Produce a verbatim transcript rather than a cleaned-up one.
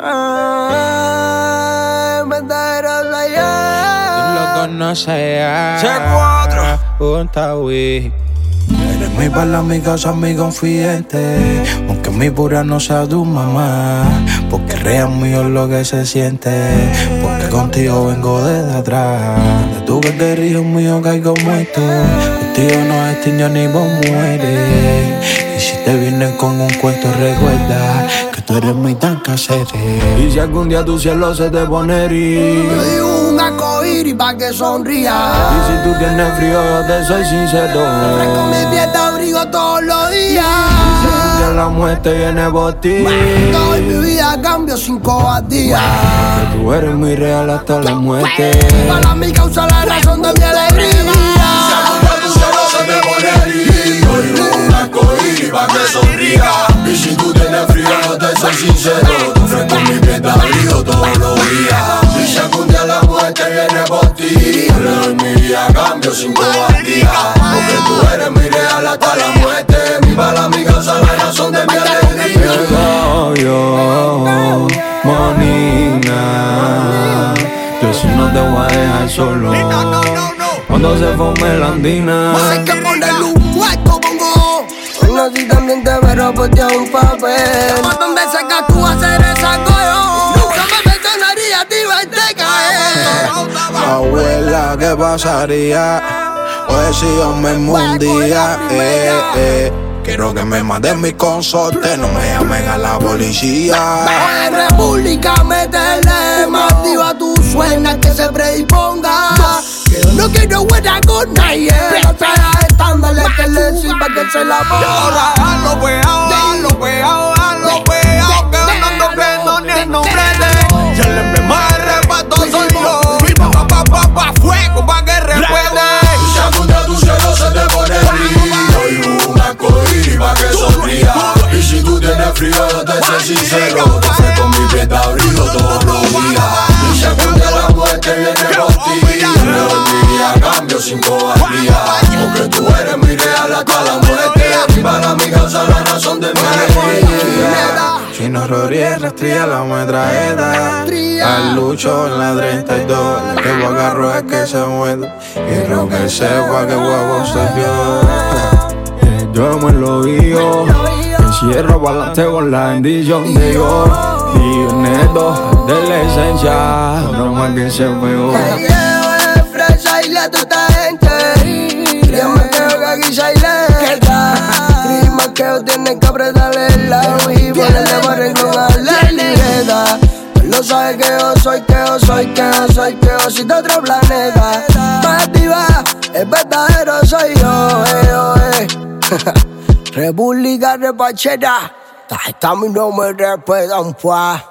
Ah, verdadero soy yo. Tú lo conoces ya. C cuatro. Junta, güey. Eres mi bala, mi casa, mi confidente. Aunque mi pura no sea tu mamá. Porque real mío es lo que se siente. Porque contigo vengo desde atrás. De tu que te río mío caigo muerto. Contigo no extingo ni vos mueres. Y si te vienen con un cuento recuerda que tú eres mi tan casere. Y si algún día tu cielo se te pone gris, Yo digo un arcoíris pa' que sonría. y si tú tienes frío yo te soy sincero. Con mi piel te abrigo todos los días. Si un día la muerte viene por ti, Todo en mi vida cambio sin cobardía. que tú eres muy real hasta la muerte. Para mi causa la razón de mi alegría. Pa' que sonría. Y si tú tienes frío, no te soy sincero. Tu fresco en mi piel te abrigo todos los días. Y si algún día la muerte viene por ti, yo le doy mi vida a cambio sin cobardía. Porque tú eres mi real hasta la muerte. Mi bala, mi causa, la razón de mi alegría. Yo, yo, Monina, yo si no te voy a dejar solo. Cuando se forme la andina, Hay que ponerle un hueco, pongo. No, si también te veré por ti a un papel. Más donde seca tú hacer esa coyo. Nunca me mencionaría, te iba a te caer. abuela, ¿qué pasaría? Pues si yo me mundía, eh, eh. Quiero que me manden mi consorte, no me llamen a la policía. En República métele, más activa tu suena que se predisponga. No quiero huella con nadie, pero sea estándale que le sirva que se la borra. Hazlo pegado, hazlo pegado, hazlo pegado. Que no ando viendo ni el nombre de. Y el emblema de reparto soy yo. Y pa pa pa pa pa fuego pa que recuerde. Y si algún día tu cielo se te pone gris, doy un arcoíris pa que sonría. Y si tú tienes frío, yo te soy sincero. Te ofrezco mi piel de abrigo todos los días. Y si algún día la muerte viene por ti, yo le doy mi vida a cambio sin cobardía. Porque tú eres mi real hasta la muerte. Mi bala, mi causa, la razón de mi alegría. Chino Rodríguez rastría la metralleta. Al Lucho en la treinta y dos. El que voy agarro es que se muerde. Quiero que sepa que huevo se vio. Yo me lo digo. Encierro pa'lante con la bendición de Dios. Y neto de la esencia. No más que se pegó. Te llevo de fresa y le toda esta gente. Yo me quedo que aquí se ilegal. Más que tienen que apretarle el lado y ponerle barren con la libreta. Él no sabe que yo soy, que yo soy, que yo soy, que yo soy de otro planeta. Más activa, es verdadero soy yo, eh, oh, eh. República Repachera, está mi nombre respetan, pues.